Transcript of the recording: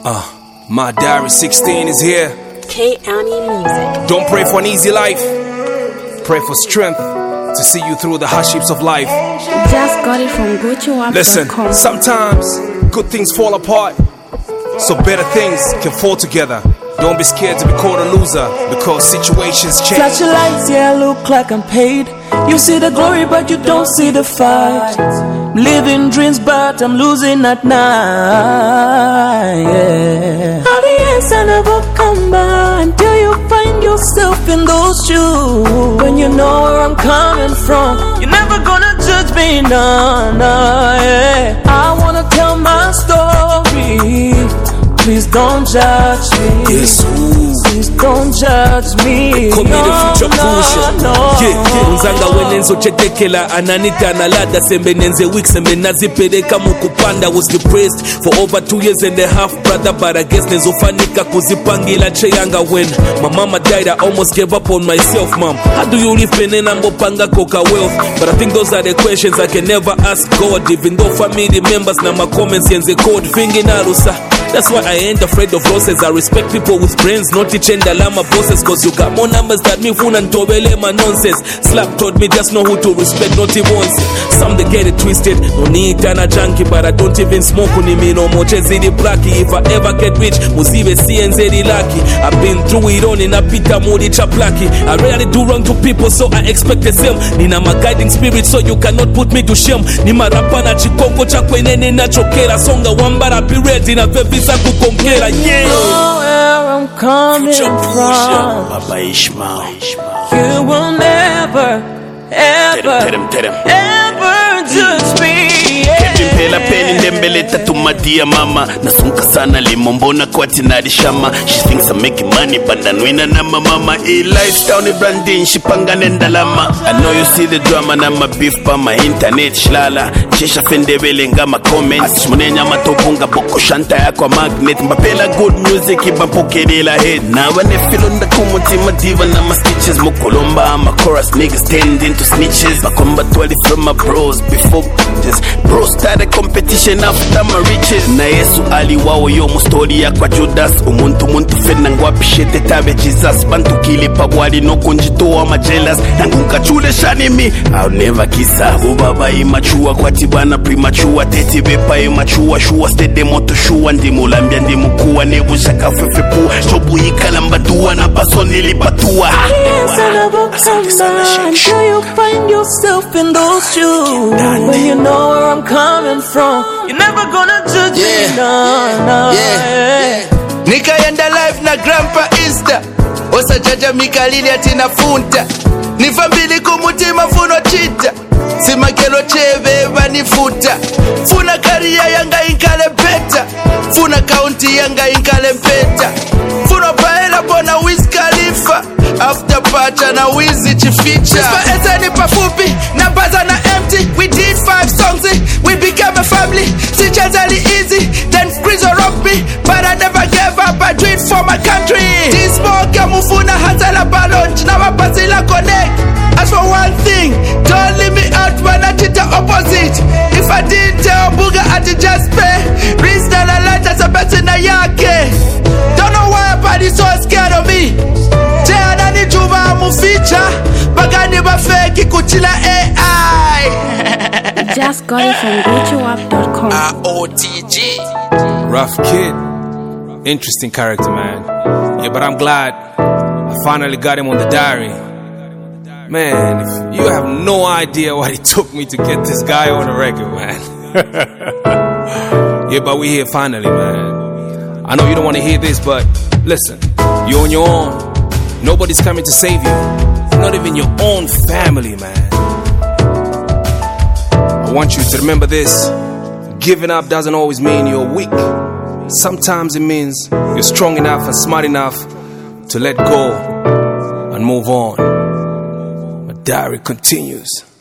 My Diary 16 is here. K-Annie Music. Don't pray for an easy life. Pray for strength to see you through the hardships of life. Just got it from GoToUp.com. Listen, sometimes good things fall apart, so better things can fall together. Don't be scared to be called a loser, because situations change. Flash your lights, yeah, I look like I'm paid. You see the glory, but you don't see the fight. Living dreams, but I'm losing at night. Yeah. All the answers never come by until you find yourself in those shoes. When you know where I'm coming from, you're never gonna judge me, no, no, yeah. I wanna tell my story. Please don't judge me. Yes, please don't judge me. Call me the future pusher. No. Unzanga wenenzo chetekela ananita na lada sembe nenze week sembe nazipeleka mukupanda. Was depressed for over 2 years and a half, brother, but I guess nezofanika kuzipangila cheyanga. When my mama died, I almost gave up on myself, mom. How do you live penena mbopanga koka wealth? But I think those are the questions I can never ask God, even though family members na my comments yenze code fingi narusa. That's why I ain't afraid of losses. I respect people with brains, not teaching the lama bosses. Cause you got more numbers than me, fun and tobele my nonsense. Slap taught me just know who to respect, not even once. Some they get it twisted, no need a junkie, but I don't even smoke on me no more. Chezidi blacky, if I ever get rich, musive CNZ lucky. I've been through it on in a pita moody chaplaki. I rarely do wrong to people, so I expect the same. Nina my guiding spirit, so you cannot put me to shame. Nima rapana chikongo chakwenene na chokera. Songa wambara period in a baby. Yeah. Know where I'm coming from. Baba Ishmael. You will never, ever judge me. Mpela peni ndembele tatumadia mama. Nasunka sana limombona kwa tinari shama. She thinks I'm making money bandanwina na mama. E-life down branding shipanga nendalama. I know you see the drama na my beef pa my internet shlala. Chesha fendebele nga ma comments. Munenya matobunga boko shanta ya kwa magnet. Mbapela good music ibapokelela head. Na wane filonda kumuti madiva na my stitches. Mukolomba my chorus niggas tend into snitches. Makomba 12 from my bros before just bros started competition after my riches. Na Yesu aliwawo yo mustori ya kwa Judas. Umuntu fena ngwapishete tabe Jesus. Bantu kilipa bwali no kunjitoa majelas. Nangunga chule shani mi I'll never kisa. Ubaba imachua kwa tibana premature. Teti bepa imachua shua. Stede moto shua. Ndimu lambia ndimu kuwa. Nebu shaka fefepu. Shobu ikalamba duwa na baso nilipatua. Until you find yourself in those shoes. When you know where I'm coming from, you're never gonna judge me, no. Nikaenda live na grandpa Insta. Osa jaja mikalili atina funta. Nifambili kumutima funo chita. Simakelo cheve vanifuta. Funa karia yanga inkale peta. Funa kaunti yanga inkale peta. Funa paela bona Wiz Khalifa. After pacha na wizi chificha. Sispa esa ni pafupi. Na baza na empty. We did 5 songs. We became a family. Sichazali easy. Then Grizzle robbed me. But I never gave up. I do it for my country. This smoke mufuna hazala balonj. Na wapasila connect. As for one thing, don't leave me out when I did the opposite. If I didn't tell Buga, I did just pay. Reach the light as a person na yake. Don't know why everybody's so scared of me. Jana ni juma muficha. Bagani bafeki kuchila AI. Just got it from GoToUp.com. OTG. Rough kid. Interesting character, man. Yeah, but I'm glad I finally got him on the diary. Man, if you have no idea what it took me to get this guy on the record, man. Yeah, but we're here finally, man. I know you don't want to hear this, but listen, you're on your own. Nobody's coming to save you. Not even your own family, man. I want you to remember this. Giving up doesn't always mean you're weak. Sometimes it means you're strong enough and smart enough to let go and move on. My diary continues.